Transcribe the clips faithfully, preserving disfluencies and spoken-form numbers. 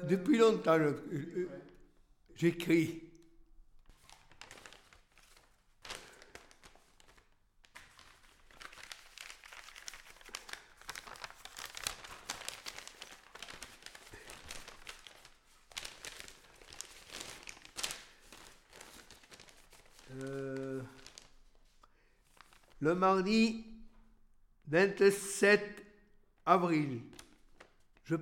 depuis longtemps, euh, euh, j'écris. Euh, le mardi vingt-sept avril, je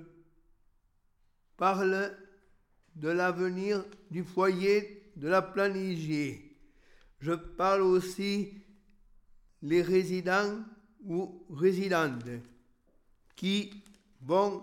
parle de l'avenir du foyer de la Planigier. Je parle aussi les résidents ou résidentes qui vont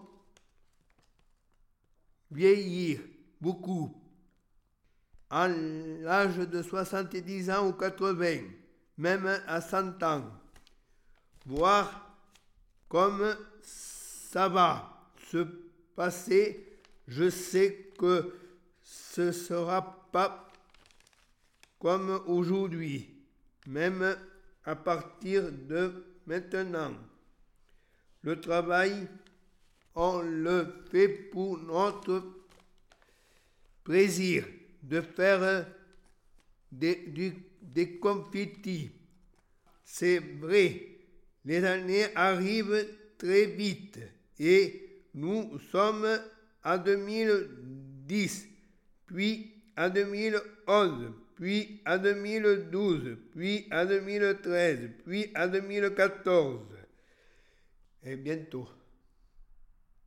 vieillir beaucoup à l'âge de soixante-dix ans ou quatre-vingts, même à cent ans, voir comme ça va se passer. Je sais que ce ne sera pas comme aujourd'hui, même à partir de maintenant. Le travail, on le fait pour notre plaisir de faire des, du, des confitis. C'est vrai, les années arrivent très vite et nous sommes en deux mille dix, puis en deux mille onze, puis en deux mille douze, puis en deux mille treize, puis en deux mille quatorze. Et bientôt.